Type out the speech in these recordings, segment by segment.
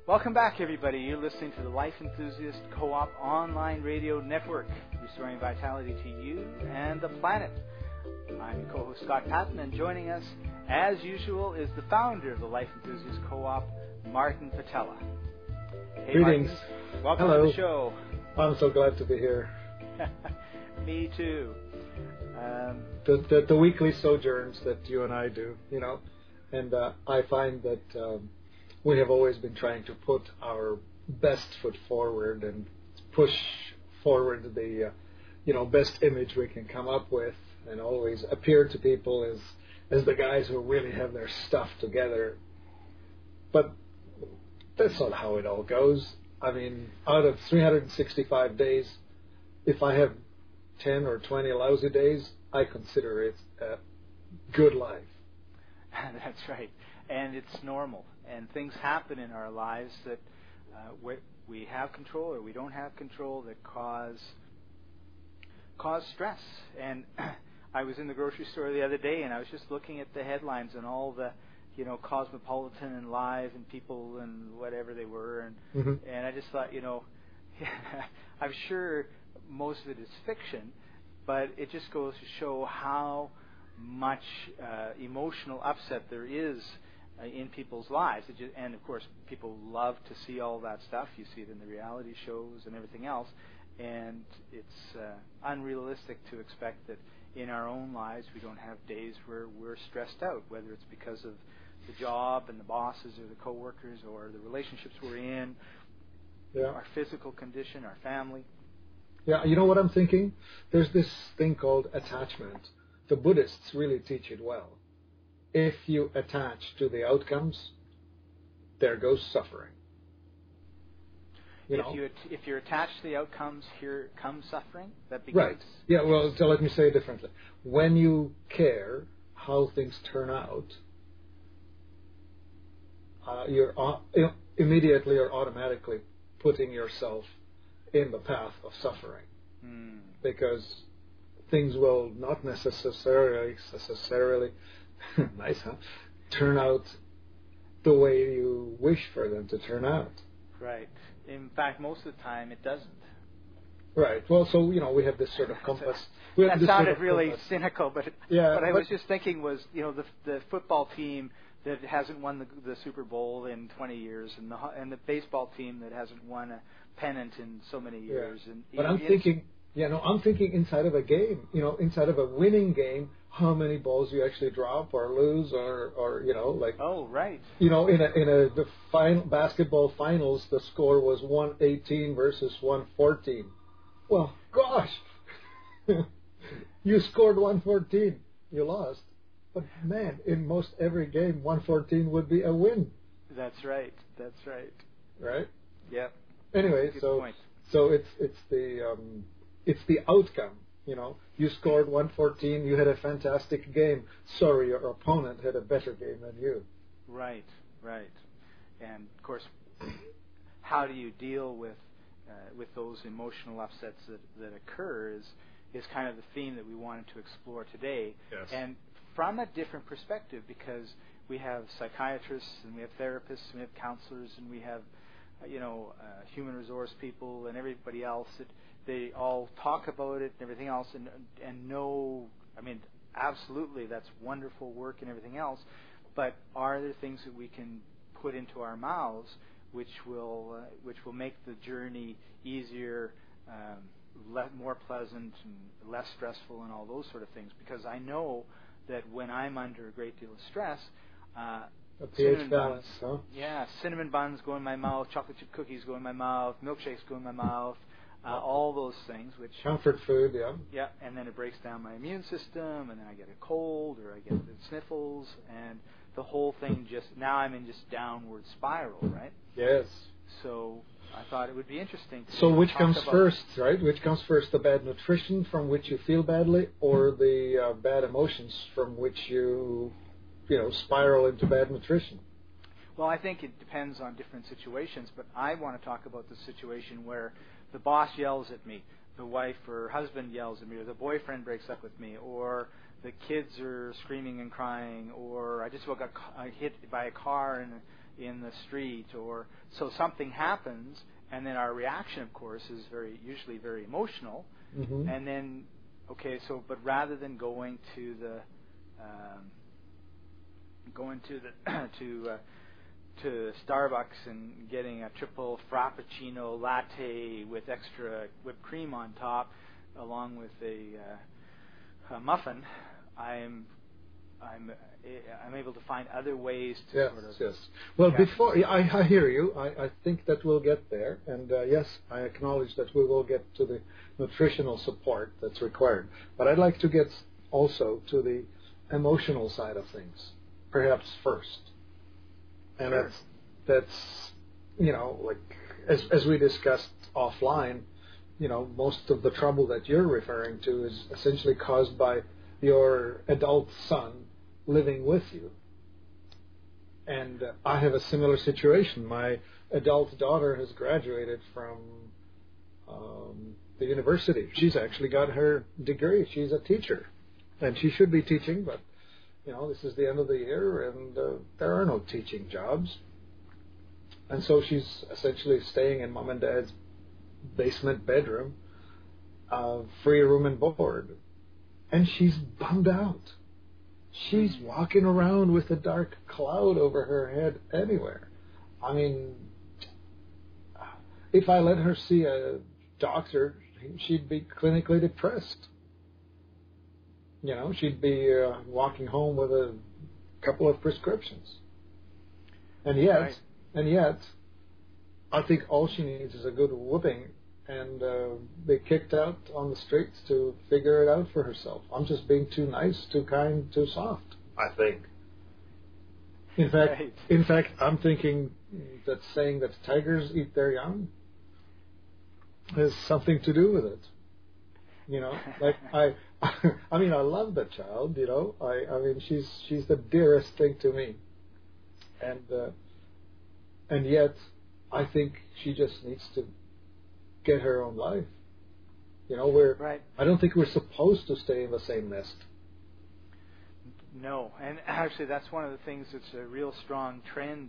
Welcome back, everybody. You're listening to the Life Enthusiast Co-op Online Radio Network, restoring vitality to you and the planet. I'm your co-host, Scott Patton, and joining us, as usual, is the founder of the Life Enthusiast Co-op, Martin Patella. Hey, Greetings. Martin. Welcome Hello. to the show. I'm so glad to be here. Me too. The weekly sojourns that you and I do, and I find that we have always been trying to put our best foot forward and push forward the best image we can come up with, and always appear to people as the guys who really have their stuff together. But that's not how it all goes. I mean, out of 365 days, if I have 10 or 20 lousy days, I consider it a good life. That's right. And it's normal. And things happen in our lives that we have control or we don't have control that cause stress. And I was in the grocery store the other day, and I was just looking at the headlines and all the, Cosmopolitan and Live and People and whatever they were. And I just thought, I'm sure most of it is fiction, but it just goes to show how much emotional upset there is in people's lives. And of course, people love to see all that stuff. You see it in the reality shows and everything else. And it's unrealistic to expect that in our own lives we don't have days where we're stressed out, whether it's because of the job and the bosses or the coworkers or the relationships we're in, our physical condition, our family. Yeah, you know what I'm thinking? There's this thing called attachment. The Buddhists really teach it well. If you attach to the outcomes, there goes suffering. If you're attached to the outcomes, here comes suffering. That begins. Right. Yeah. Well, so let me say it differently. When you care how things turn out, you're immediately or automatically putting yourself in the path of suffering, because things will not necessarily nice, huh? Turn out the way you wish for them to turn out. Right. In fact, most of the time it doesn't. Right. Well, so we have this sort of compass. That sounded really cynical, but what I was just thinking was, the football team that hasn't won the Super Bowl in 20 years, and the baseball team that hasn't won a pennant in so many years. Yeah. And but I'm thinking inside of a game, inside of a winning game, how many balls you actually drop or lose, or like. Oh, right. The basketball finals, the score was 118 versus 114. Well, gosh, you scored 114, you lost. But man, in most every game, 114 would be a win. That's right. Right. Yep. Anyway, Good so point. so it's the outcome. You scored 114. You had a fantastic game. Sorry, your opponent had a better game than you. Right. And of course, how do you deal with those emotional upsets that occur is kind of the theme that we wanted to explore today. Yes. And from a different perspective, because we have psychiatrists and we have therapists and we have counselors and we have human resource people and everybody else that they all talk about it and everything else and know. I mean, absolutely, that's wonderful work and everything else. But are there things that we can put into our mouths which will make the journey easier, more pleasant, and less stressful, and all those sort of things? Because I know that when I'm under a great deal of stress, a pH balance, huh? Yeah, cinnamon buns go in my mouth, chocolate chip cookies go in my mouth, milkshakes go in my mouth, all those things, which comfort food, yeah. Yeah, and then it breaks down my immune system, and then I get a cold or I get the sniffles, and the whole thing now I'm in just downward spiral, right? Yes. So I thought it would be interesting to So which talk comes about first, right? Which comes first, the bad nutrition from which you feel badly, or the bad emotions from which you spiral into bad nutrition? Well, I think it depends on different situations, but I want to talk about the situation where the boss yells at me, the wife or husband yells at me, or the boyfriend breaks up with me, or the kids are screaming and crying, or I just got hit by a car and in the street, or so something happens, and then our reaction, of course, is usually very emotional, and then but rather than going to to Starbucks and getting a triple frappuccino latte with extra whipped cream on top, along with a muffin, I'm able to find other ways to Yes. Well, before I hear you, I think that we'll get there, and yes, I acknowledge that we will get to the nutritional support that's required. But I'd like to get also to the emotional side of things, perhaps first. And sure. that's like as we discussed offline, most of the trouble that you're referring to is essentially caused by your adult son living with you. And I have a similar situation. My adult daughter has graduated from the university. She's actually got her degree. She's a teacher, and she should be teaching, but this is the end of the year, and there are no teaching jobs. And so she's essentially staying in mom and dad's basement bedroom, free room and board. And she's bummed out. She's walking around with a dark cloud over her head anywhere. I mean, if I let her see a doctor, she'd be clinically depressed. She'd be walking home with a couple of prescriptions. And yet, I think all she needs is a good whooping and be kicked out on the streets to figure it out for herself. I'm just being too nice, too kind, too soft, I think. In fact, I'm thinking that saying that tigers eat their young has something to do with it. Like I mean, I love the child. I mean, she's the dearest thing to me, and yet, I think she just needs to get her own life. I don't think we're supposed to stay in the same nest. No, and actually, that's one of the things that's a real strong trend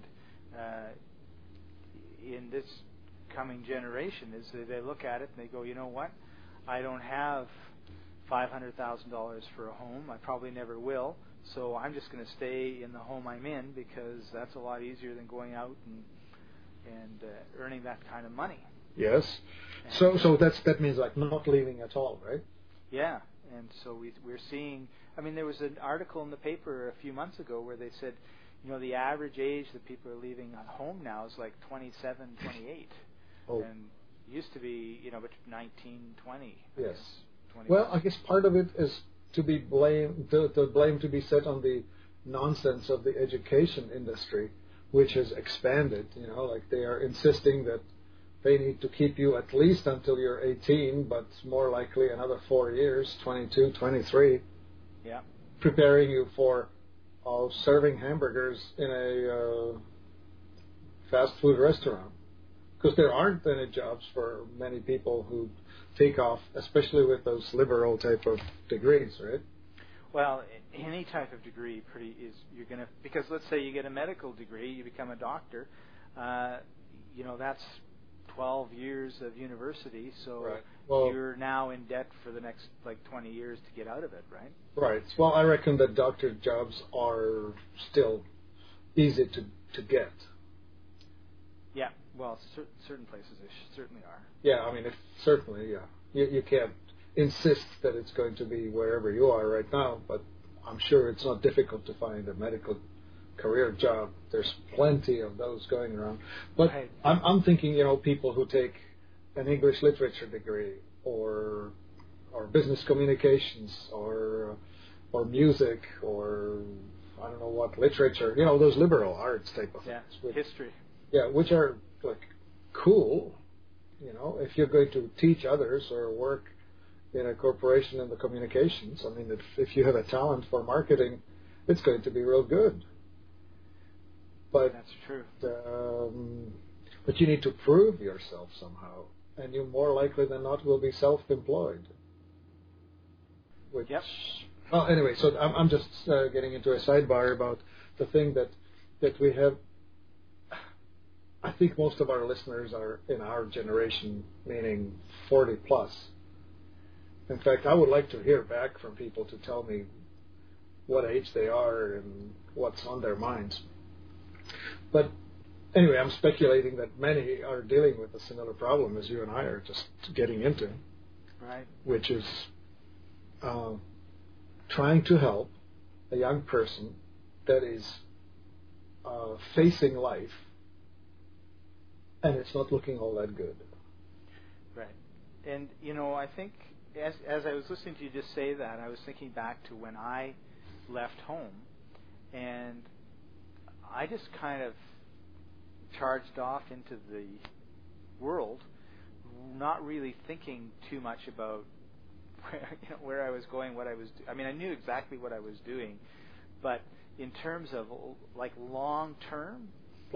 in this coming generation is that they look at it and they go, you know what? I don't have $500,000 for a home. I probably never will. So I'm just going to stay in the home I'm in because that's a lot easier than going out and earning that kind of money. Yes. So that means like not leaving at all, right? Yeah. And so we're seeing. I mean, there was an article in the paper a few months ago where they said, the average age that people are leaving at home now is like 27, 28. Oh. And used to be, between 19, 20. Yes. 21. Well, I guess part of it is to be blamed, the blame to be set on the nonsense of the education industry, which has expanded. Like they are insisting that they need to keep you at least until you're 18, but more likely another 4 years, 22, 23. Yeah. Preparing you for serving hamburgers in a fast food restaurant. Because there aren't any jobs for many people who take off, especially with those liberal type of degrees, right? Well, any type of degree you're going to, because let's say you get a medical degree, you become a doctor, that's 12 years of university, so right. Well, you're now in debt for the next 20 years to get out of it, right? Right. Well, I reckon that doctor jobs are still easy to get. Yeah. Well, certain places they certainly are. Yeah, I mean, certainly, yeah. You can't insist that it's going to be wherever you are right now, but I'm sure it's not difficult to find a medical career job. There's plenty of those going around. But right. I'm thinking, people who take an English literature degree or business communications or music or I don't know what, literature, those liberal arts type of things. History. Yeah, which are cool, if you're going to teach others or work in a corporation in the communications. I mean, if you have a talent for marketing, it's going to be real good. But that's true. But you need to prove yourself somehow, and you more likely than not will be self-employed. Yep. Well, anyway, so I'm just getting into a sidebar about the thing that we have I think most of our listeners are in our generation, meaning 40 plus. In fact, I would like to hear back from people to tell me what age they are and what's on their minds. But anyway, I'm speculating that many are dealing with a similar problem as you and I are just getting into, right? Which is trying to help a young person that is facing life and it's not looking all that good. Right. And, I think as I was listening to you just say that, I was thinking back to when I left home, and I just kind of charged off into the world, not really thinking too much about where I was going, what I was doing. I mean, I knew exactly what I was doing, but in terms of like long term,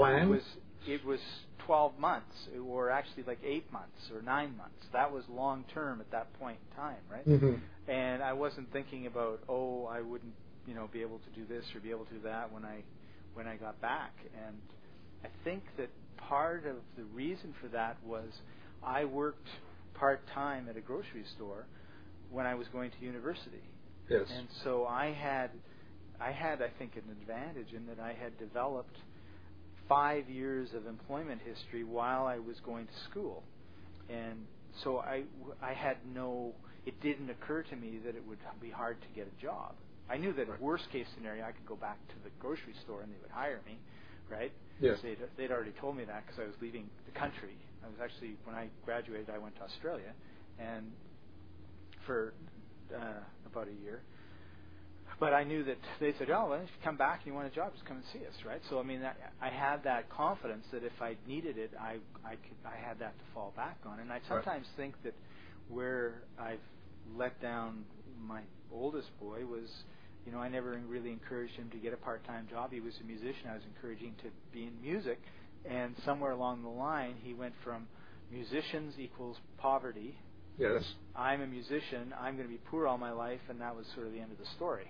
it was 12 months, or actually like 8 months or 9 months. That was long term at that point in time, right? Mm-hmm. And I wasn't thinking about, I wouldn't, be able to do this or be able to do that when I got back. And I think that part of the reason for that was I worked part-time at a grocery store when I was going to university. Yes. And so I had, I think, an advantage in that I had developed 5 years of employment history while I was going to school. And so I had it didn't occur to me that it would be hard to get a job. I knew that worst case scenario, I could go back to the grocery store and they would hire me, right? Yes. They'd already told me that because I was leaving the country. I was actually, when I graduated, I went to Australia and for about a year. But I knew that they said, well, if you come back and you want a job, just come and see us, right? So, I mean, I had that confidence that if I needed it, I had that to fall back on. And I sometimes think that where I've let down my oldest boy was, I never really encouraged him to get a part-time job. He was a musician. I was encouraging to be in music. And somewhere along the line, he went from musicians equals poverty. Yes. I'm a musician. I'm going to be poor all my life. And that was sort of the end of the story.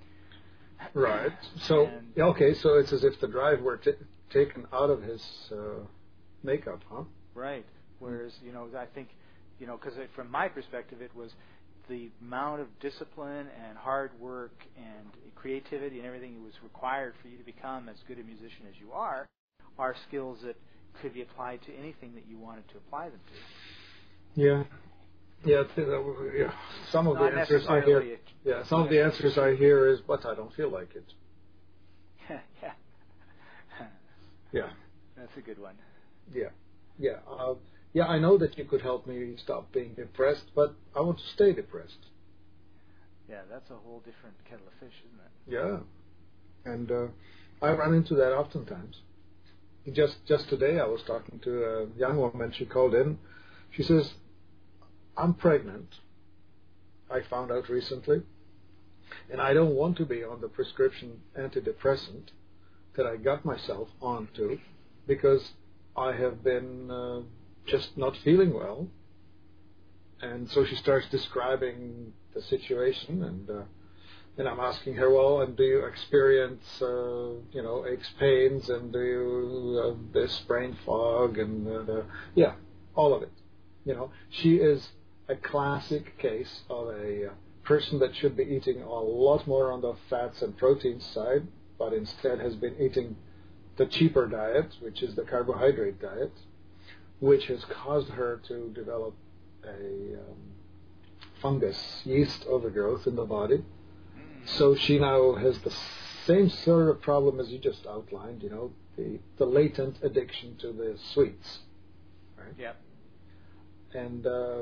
Right. So, okay, so it's as if the drive were taken out of his makeup, huh? Right. Whereas, I think, because from my perspective, it was the amount of discipline and hard work and creativity and everything that was required for you to become as good a musician as you are skills that could be applied to anything that you wanted to apply them to. Yeah. Yeah, some of the answers I hear. Yeah, some of the answers I hear is, but I don't feel like it. Yeah. Yeah. That's a good one. Yeah. Yeah, I know that you could help me stop being depressed, but I want to stay depressed. Yeah, that's a whole different kettle of fish, isn't it? Yeah. And I run into that oftentimes. Just today I was talking to a young woman. She called in. She says, I'm pregnant, I found out recently, and I don't want to be on the prescription antidepressant that I got myself onto because I have been just not feeling well. And so she starts describing the situation, and I'm asking her, well, and do you experience, aches, pains, and do you this brain fog, and all of it. She is a classic case of a person that should be eating a lot more on the fats and proteins side, but instead has been eating the cheaper diet, which is the carbohydrate diet, which has caused her to develop a fungus, yeast overgrowth in the body. So she now has the same sort of problem as you just outlined, the latent addiction to the sweets. Right? Yeah. And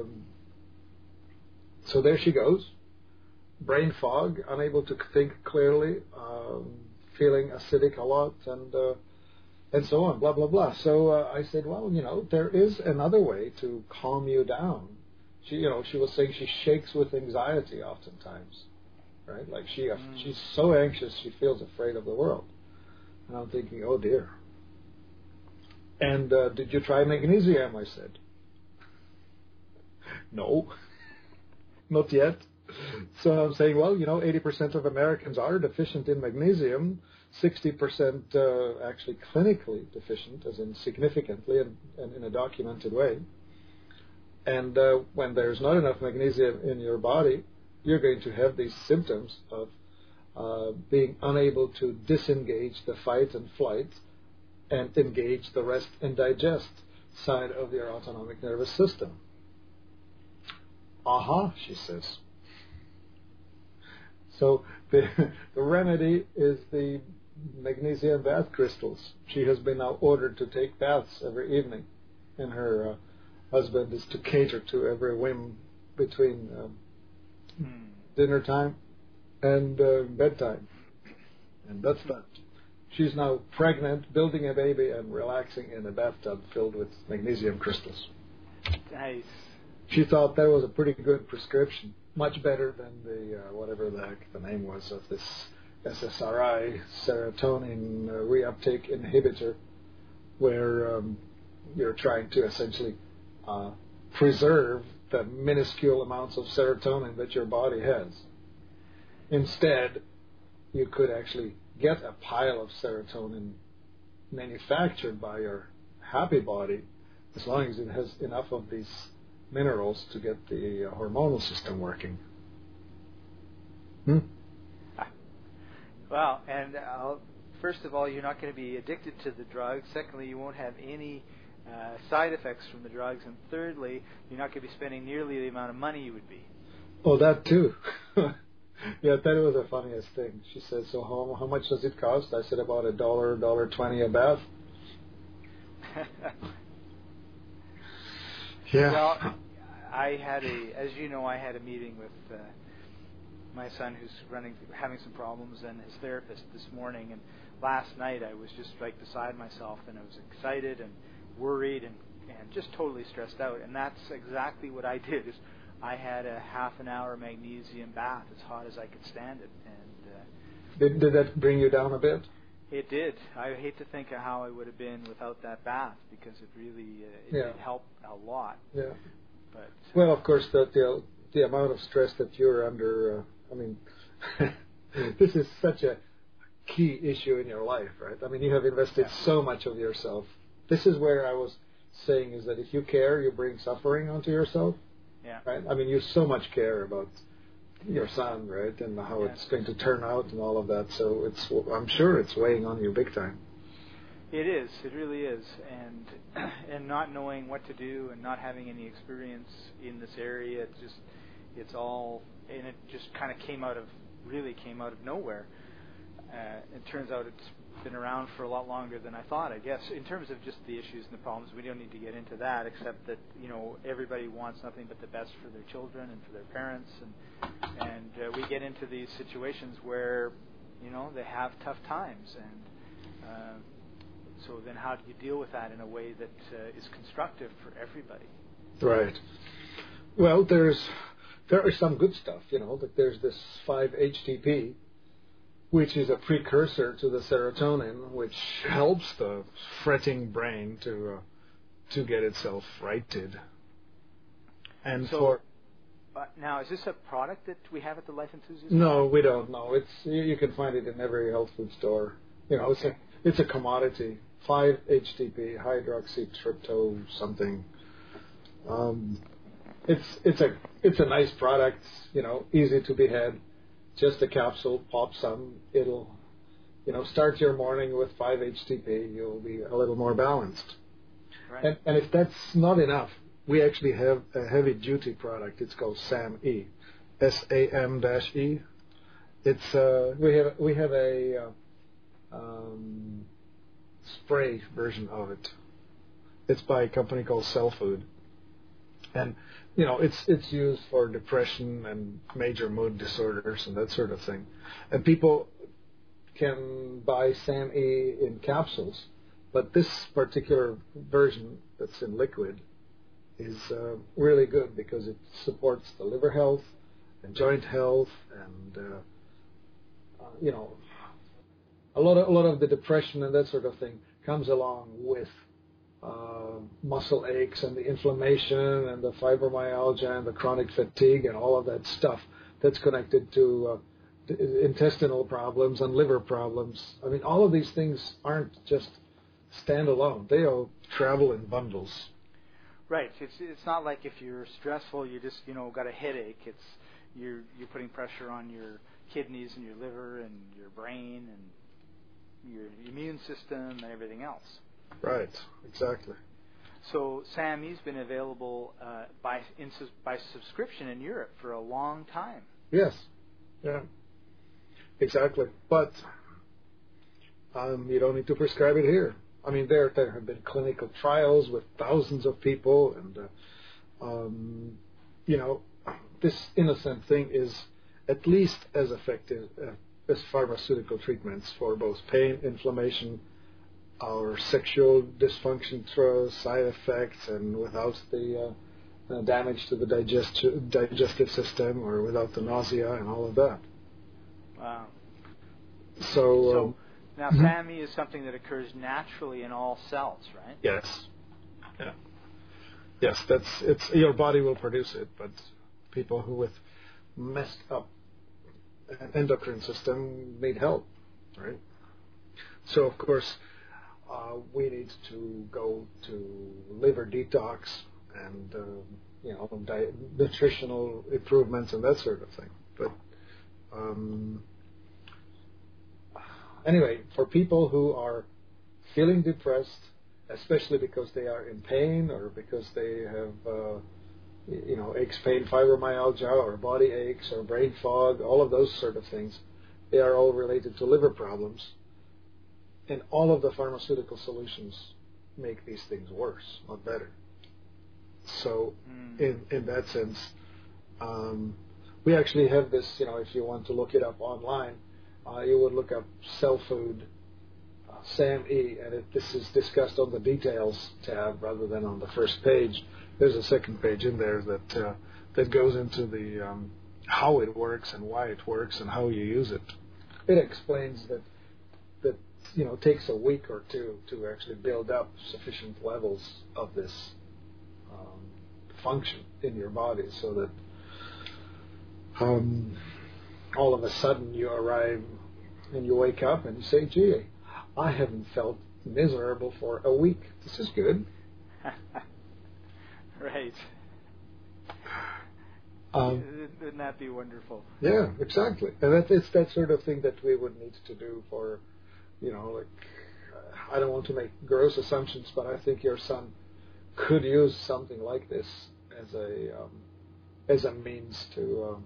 so there she goes, brain fog, unable to think clearly, feeling acidic a lot, and so on, blah, blah, blah. So I said, well, there is another way to calm you down. She was saying she shakes with anxiety oftentimes, right? Like she's so anxious, she feels afraid of the world. And I'm thinking, oh dear. And did you try magnesium? I said. No, not yet. So I'm saying, well, 80% of Americans are deficient in magnesium, 60% actually clinically deficient, as in significantly and in a documented way. And when there's not enough magnesium in your body, you're going to have these symptoms of being unable to disengage the fight and flight and engage the rest and digest side of your autonomic nervous system. Aha, she says. So the remedy is the magnesium bath crystals. She has been now ordered to take baths every evening, and her husband is to cater to every whim between dinner time and bedtime. And that's that. She's now pregnant, building a baby, and relaxing in a bathtub filled with magnesium crystals. Nice. She thought that was a pretty good prescription, much better than the whatever the heck the name was of this SSRI, serotonin reuptake inhibitor, where you're trying to essentially preserve the minuscule amounts of serotonin that your body has. Instead, you could actually get a pile of serotonin manufactured by your happy body, as long as it has enough of these minerals to get the hormonal system working. Well, and first of all, you're not going to be addicted to the drugs. Secondly, you won't have any side effects from the drugs. And thirdly, you're not going to be spending nearly the amount of money you would be. Oh, that too. Yeah, that was the funniest thing. She said, so how much does it cost? I said about $1.20 a bath. Yeah. Well, I had as you know, I had a meeting with my son who's having some problems, and his therapist this morning. And last night I was just like beside myself, and I was excited and worried and just totally stressed out. And that's exactly what I did. Is I had a half an hour magnesium bath, as hot as I could stand it. And did that bring you down a bit? It did. I hate to think of how I would have been without that bath, because it really it helped a lot. Yeah. But well, of course, the amount of stress that you're under. I mean, this is such a key issue in your life, right? I mean, you have invested so much of yourself. This is where I was saying is that if you care, you bring suffering onto yourself. Yeah. Right. I mean, you so much care about your son, right, and how it's going to turn out and all of that. So I'm sure it's weighing on you big time. It is. It really is. And not knowing what to do and not having any experience in this area, it just kind of came out of nowhere. It turns out it's been around for a lot longer than I thought, I guess. In terms of just the issues and the problems, we don't need to get into that, except that, everybody wants nothing but the best for their children and for their parents, and we get into these situations where, they have tough times, and so then how do you deal with that in a way that is constructive for everybody? Right. Well, there is some good stuff, that there's this 5-HTP, which is a precursor to the serotonin, which helps the fretting brain to get itself righted. And so, now, is this a product that we have at the Life Enthusiast? No, we don't. No, you can find it in every health food store. Okay. It's a commodity. 5-HTP, hydroxytrypto something. It's a nice product. Easy to be had. Just a capsule, pop some. It'll, start your morning with 5-HTP. You'll be a little more balanced. Right. And if that's not enough, we actually have a heavy-duty product. It's called SAM-E, SAM-E. It's we have a spray version of it. It's by a company called Cell Food, and it's used for depression and major mood disorders and that sort of thing. And people can buy SAM-E in capsules, but this particular version that's in liquid is really good because it supports the liver health and joint health, and a lot of the depression and that sort of thing comes along with muscle aches and the inflammation and the fibromyalgia and the chronic fatigue and all of that stuff that's connected to intestinal problems and liver problems. I mean, all of these things aren't just standalone. They all travel in bundles. Right. It's not like if you're stressful, you just got a headache. It's you're putting pressure on your kidneys and your liver and your brain and your immune system and everything else. Right. Exactly. So SAME's been available by subscription in Europe for a long time. Yes. Yeah. Exactly. But you don't need to prescribe it here. I mean, there have been clinical trials with thousands of people, and this innocent thing is at least as effective as pharmaceutical treatments for both pain, inflammation, or sexual dysfunction side effects, and without the damage to the digestive system, or without the nausea and all of that. Wow. So now SAMe is something that occurs naturally in all cells, right? Yes. Yeah. Yes, it's your body will produce it, but people who with messed up endocrine system need help, right? So of course we need to go to liver detox and nutritional improvements and that sort of thing. But anyway, for people who are feeling depressed, especially because they are in pain or because they have aches, pain, fibromyalgia, or body aches, or brain fog, all of those sort of things, they are all related to liver problems. And all of the pharmaceutical solutions make these things worse, not better. So in that sense, we actually have this, if you want to look it up online, you would look up Cell Food, SAMe, and this is discussed on the details tab rather than on the first page. There's a second page in there that goes into the how it works and why it works and how you use it. It explains that it takes a week or two to actually build up sufficient levels of this function in your body, so that all of a sudden you arrive and you wake up and you say, "Gee, I haven't felt miserable for a week. This is good." Right. Wouldn't that be wonderful? Yeah, exactly. And it's that sort of thing that we would need to do for, I don't want to make gross assumptions, but I think your son could use something like this as a means to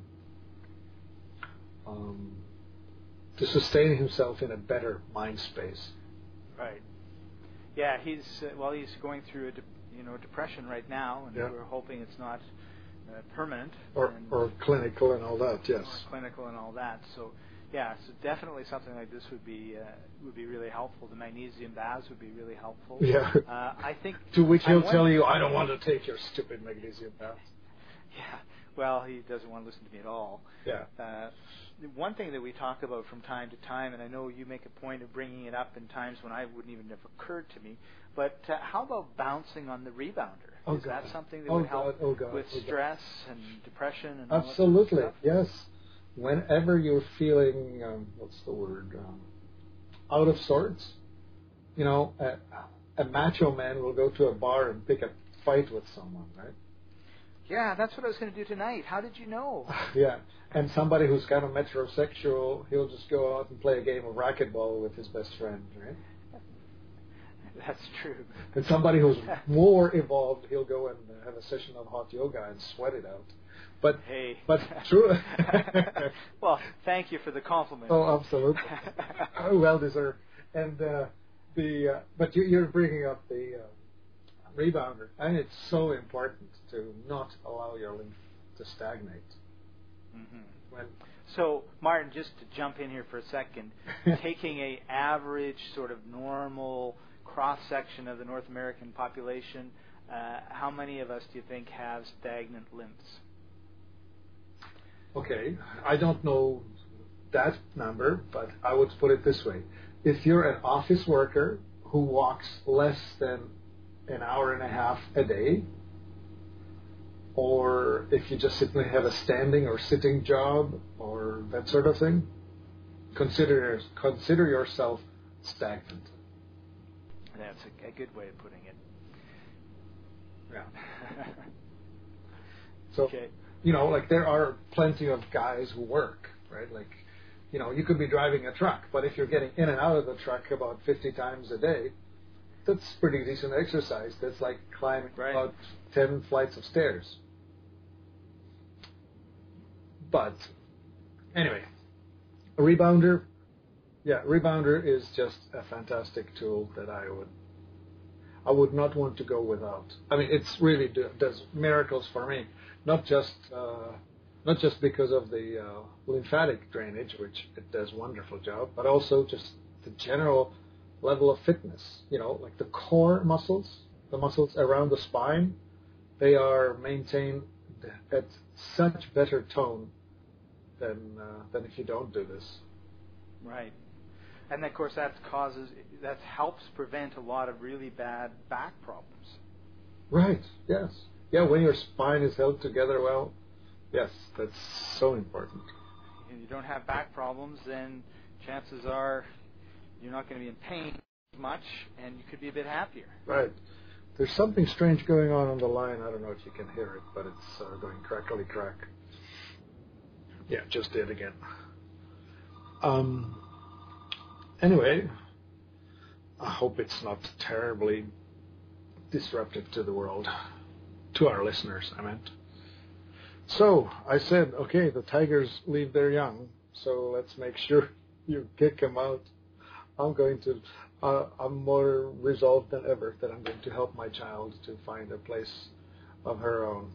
sustain himself in a better mind space. Right. Yeah, he's going through a depression right now, and we're hoping it's not permanent or clinical and all that. Yes. Or clinical and all that. So, yeah, so definitely something like this would be really helpful. The magnesium baths would be really helpful. Yeah. I think. To which he'll tell you, "I don't want to take your stupid magnesium bath." Yeah. Well, he doesn't want to listen to me at all. Yeah. One thing that we talk about from time to time, and I know you make a point of bringing it up in times when I wouldn't even have occurred to me, but how about bouncing on the rebounder? Is that something that would help with stress and depression and Absolutely, all that kind of stuff? Yes. Whenever you're feeling, out of sorts, a macho man will go to a bar and pick a fight with someone, right? Yeah, that's what I was going to do tonight. How did you know? Yeah, and somebody who's kind of metrosexual, he'll just go out and play a game of racquetball with his best friend, right? That's true. And somebody who's more evolved, he'll go and have a session of hot yoga and sweat it out. But true. Well, thank you for the compliment. Oh, absolutely. Well deserved. And but you're bringing up the rebounder, and it's so important to not allow your lymph to stagnate. Mm-hmm. So, Martin, just to jump in here for a second, taking a average sort of normal cross-section of the North American population, how many of us do you think have stagnant lymphs? Okay, I don't know that number, but I would put it this way. If you're an office worker who walks less than an hour and a half a day, or if you just simply have a standing or sitting job or that sort of thing, consider yourself stagnant. That's a good way of putting it. Yeah. So, okay. Like there are plenty of guys who work, right? Like, you could be driving a truck, but if you're getting in and out of the truck about 50 times a day, that's pretty decent exercise. That's like climbing about 10 flights of stairs. But anyway, a rebounder, rebounder is just a fantastic tool that I would not want to go without. I mean, it's really does miracles for me, not just because of the lymphatic drainage, which it does a wonderful job, but also just the general level of fitness. Like the core muscles, the muscles around the spine, they are maintained at such better tone than if you don't do this. Right. And of course that helps prevent a lot of really bad back problems. Right. Yes. Yeah, when your spine is held together well, yes, that's so important. If you don't have back problems, then chances are you're not going to be in pain as much, and you could be a bit happier. Right. There's something strange going on the line. I don't know if you can hear it, but it's going crackly crack. Yeah, just did again. Anyway, I hope it's not terribly disruptive to the world, to our listeners, I meant. So I said, okay, the tigers leave their young, so let's make sure you kick them out. I'm more resolved than ever that I'm going to help my child to find a place of her own.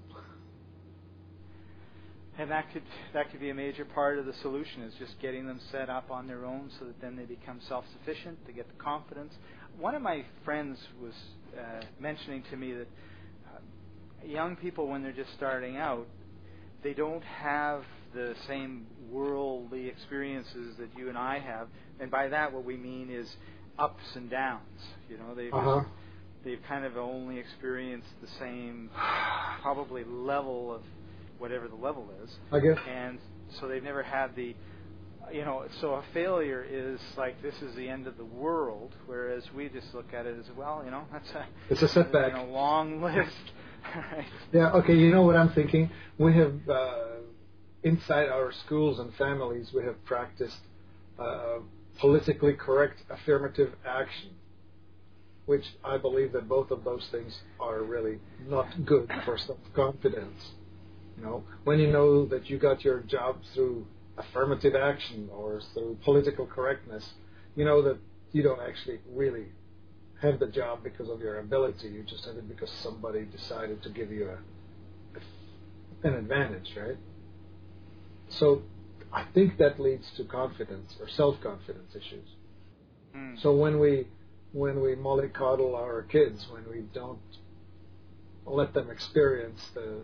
And that could be a major part of the solution, is just getting them set up on their own so that then they become self-sufficient, they get the confidence. One of my friends was mentioning to me that young people, when they're just starting out, they don't have the same worldly experiences that you and I have. And by that, what we mean is ups and downs. They've kind of only experienced the same, probably level of whatever the level is. I guess. And so they've never had the, so a failure is like, this is the end of the world, whereas we just look at it as, well, it's a setback. A long list. Right. Yeah, okay, you know what I'm thinking? We have, inside our schools and families, we have practiced politically correct affirmative action, which I believe that both of those things are really not good for self-confidence. When you know that you got your job through affirmative action or through political correctness, you know that you don't actually really have the job because of your ability. You just have it because somebody decided to give you an advantage, right? So I think that leads to confidence or self-confidence issues. So when we mollycoddle our kids, when we don't let them experience the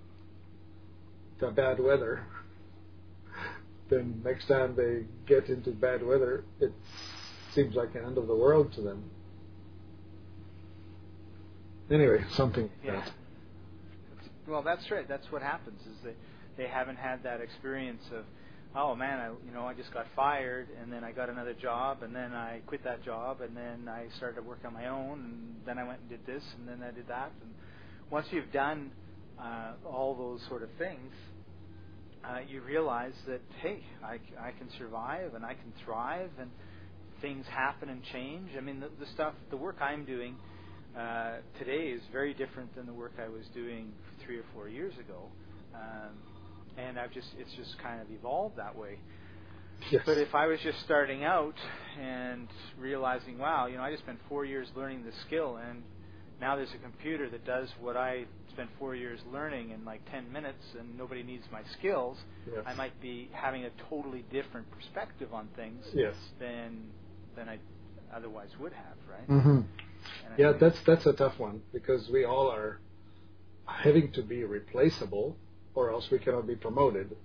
bad weather, then next time they get into bad weather, it seems like an end of the world to them. Anyway, something like that. Well, that's right. That's what happens, is that they haven't had that experience of, oh man, I just got fired, and then I got another job, and then I quit that job, and then I started to work on my own, and then I went and did this, and then I did that. And once you've done all those sort of things, you realize that, hey, I can survive and I can thrive, and things happen and change. I mean, the work I'm doing today is very different than the work I was doing 3 or 4 years ago, and it's just kind of evolved that way. Yes. But if I was just starting out and realizing, wow, I just spent 4 years learning this skill, and now there's a computer that does what I spent 4 years learning in like 10 minutes, and nobody needs my skills, yes, I might be having a totally different perspective on things, yes, than I otherwise would have, right? Mm-hmm. Yeah, that's a tough one, because we all are having to be replaceable, or else we cannot be promoted.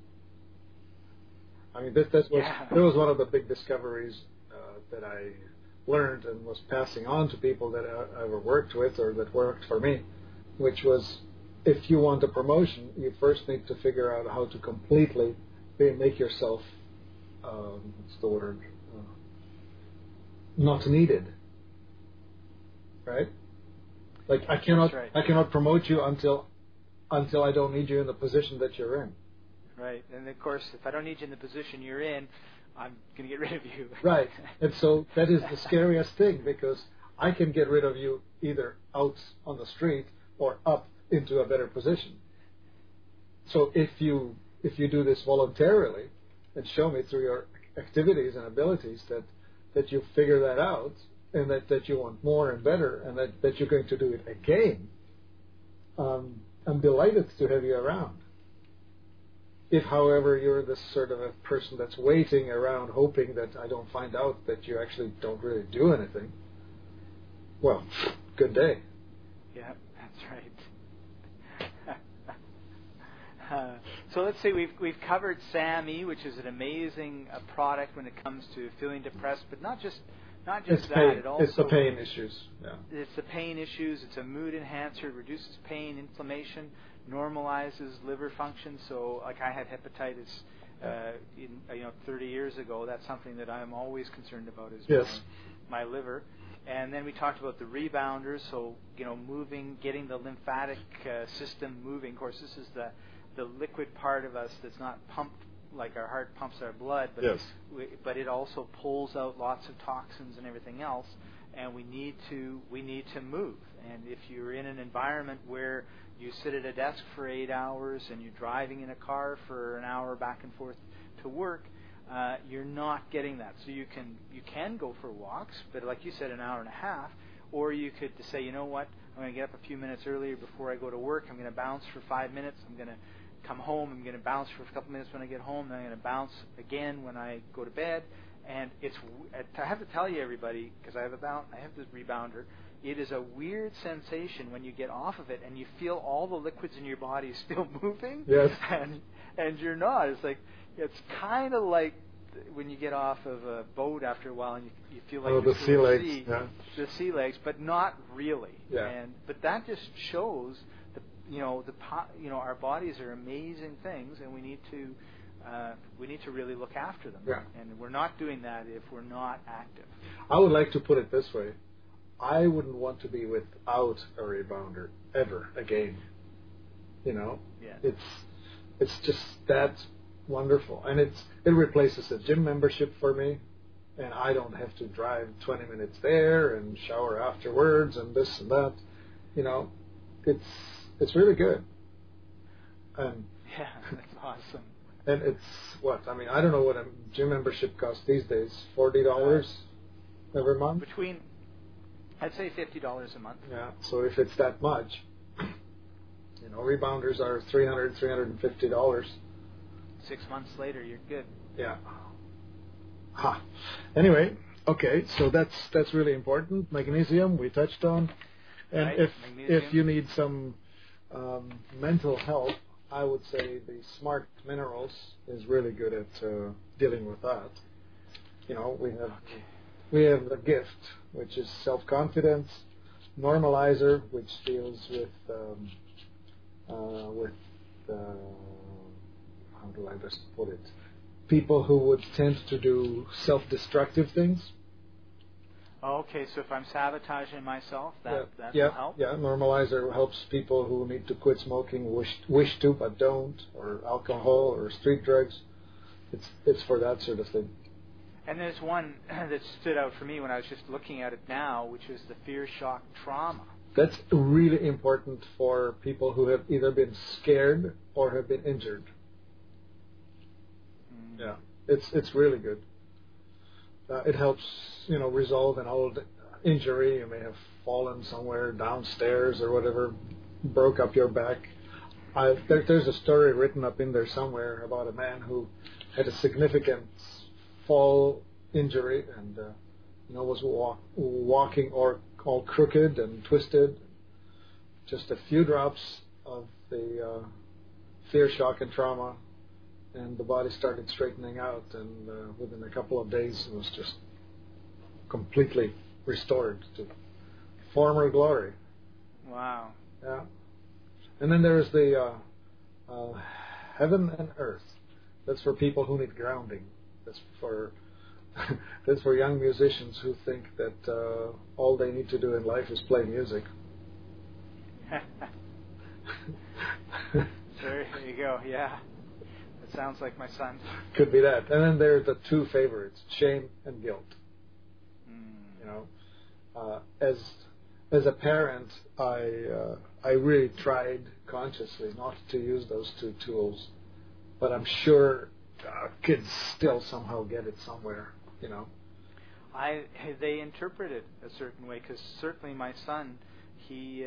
I mean, that was one of the big discoveries that I learned and was passing on to people that I ever worked with or that worked for me, which was, if you want a promotion, you first need to figure out how to completely make yourself, what's the word, not needed, right? Like I cannot promote you until I don't need you in the position that you're in. Right, and of course, if I don't need you in the position you're in, I'm going to get rid of you. Right, and so that is the scariest thing, because I can get rid of you either out on the street or up into a better position. So if you do this voluntarily and show me through your activities and abilities that you figure that out, and that you want more and better, and that you're going to do it again, I'm delighted to have you around. If, however, you're this sort of a person that's waiting around hoping that I don't find out that you actually don't really do anything, well, good day. Yeah, that's right. So let's say we've covered SAMe, which is an amazing product when it comes to feeling depressed, but not just it's that. Pain. It also, it's the pain issues. Yeah. It's the pain issues. It's a mood enhancer. It reduces pain, inflammation, normalizes liver function. So, like I had hepatitis, 30 years ago. That's something that I'm always concerned about is my liver. And then we talked about the rebounders. So, moving, getting the lymphatic system moving. Of course, this is the liquid part of us that's not pumped like our heart pumps our blood, but it also pulls out lots of toxins and everything else, and we need to move. And if you're in an environment where you sit at a desk for 8 hours and you're driving in a car for an hour back and forth to work, you're not getting that. So you can go for walks, but like you said, an hour and a half, or you could say, you know what, I'm going to get up a few minutes earlier before I go to work. I'm going to bounce for 5 minutes. I'm going to come home, I'm going to bounce for a couple minutes when I get home, then I'm going to bounce again when I go to bed. And I have to tell you, everybody, because I have this rebounder, it is a weird sensation when you get off of it and you feel all the liquids in your body still moving. Yes. And you're not. It's kind of like when you get off of a boat after a while and you feel like the sea legs. The sea legs, but not really. Yeah. But that just shows our bodies are amazing things, and we need to really look after them. Yeah. And we're not doing that if we're not active. I would like to put it this way: I wouldn't want to be without a rebounder ever again. Yeah. It's just that wonderful, and it replaces a gym membership for me, and I don't have to drive 20 minutes there and shower afterwards and this and that. It's really good. And yeah, that's awesome. And it's I don't know what a gym membership costs these days. $40 every month? I'd say $50 a month. Yeah, so if it's that much, rebounders are $300, $350. 6 months later, you're good. Yeah. Anyway, okay, so that's really important. Magnesium, we touched on. And right. if you need some mental health, I would say the Smart Minerals is really good at dealing with that. We have the Gift, which is self-confidence, Normalizer, which deals with how do I best put it? People who would tend to do self-destructive things. Okay, so if I'm sabotaging myself, that will help? Yeah, Normalizer helps people who need to quit smoking, wish to but don't, or alcohol or street drugs. It's for that sort of thing. And there's one that stood out for me when I was just looking at it now, which is the fear shock trauma. That's really important for people who have either been scared or have been injured. Yeah, it's really good. It helps, resolve an old injury. You may have fallen somewhere downstairs or whatever, broke up your back. There's a story written up in there somewhere about a man who had a significant fall injury and was walking all crooked and twisted. Just a few drops of the fear, shock, and trauma, and the body started straightening out, and within a couple of days it was just completely restored to former glory. Wow. Yeah. And then there's the heaven and earth. That's for people who need grounding. That's for that's for young musicians who think that all they need to do in life is play music. There you go. Yeah, that sounds like my son. Could be that. And then there are the two favorites: shame and guilt. You know, as a parent, I really tried consciously not to use those two tools, but I'm sure kids still somehow get it somewhere. You know, they interpret it a certain way, because certainly my son, he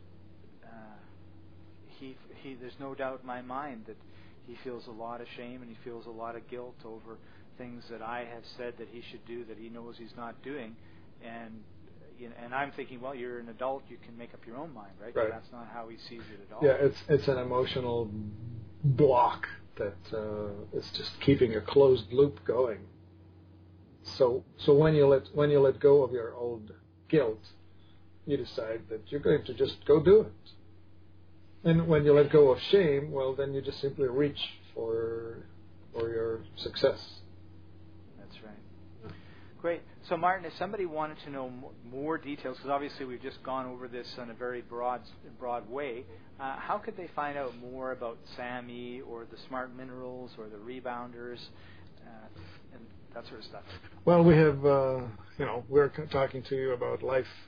there's no doubt in my mind that he feels a lot of shame and he feels a lot of guilt over things that I have said that he should do that he knows he's not doing, and I'm thinking, well, you're an adult, you can make up your own mind, right? Right. But that's not how he sees it at all. Yeah, it's an emotional block that is just keeping a closed loop going. So when you let go of your old guilt, you decide that you're going to just go do it. And when you let go of shame, well, then you just simply reach for your success. That's right. Great. So, Martin, if somebody wanted to know more details, because obviously we've just gone over this in a very broad way, how could they find out more about SAMI or the Smart Minerals or the Rebounders and that sort of stuff? Well, we have, we're talking to you about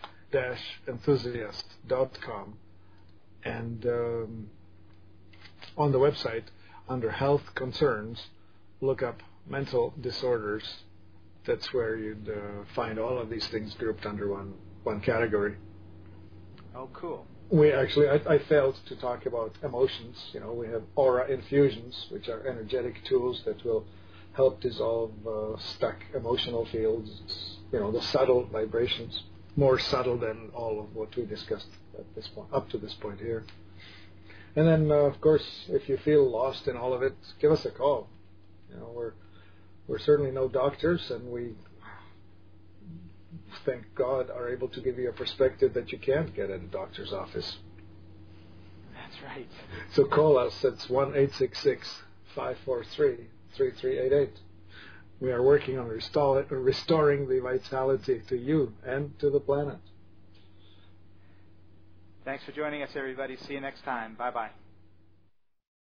life-enthusiast.com. And on the website, under Health Concerns, look up mental disorders. That's where you'd find all of these things grouped under one category. Oh, cool. We actually, I failed to talk about emotions. We have aura infusions, which are energetic tools that will help dissolve stuck emotional fields. The subtle vibrations, more subtle than all of what we discussed at this point, up to this point here. And then, of course, if you feel lost in all of it, give us a call. We're certainly no doctors, and we, thank God, are able to give you a perspective that you can't get at a doctor's office. That's right. So call us. It's 1-866-543-3388. We are working on restoring the vitality to you and to the planet. Thanks for joining us, everybody. See you next time. Bye-bye.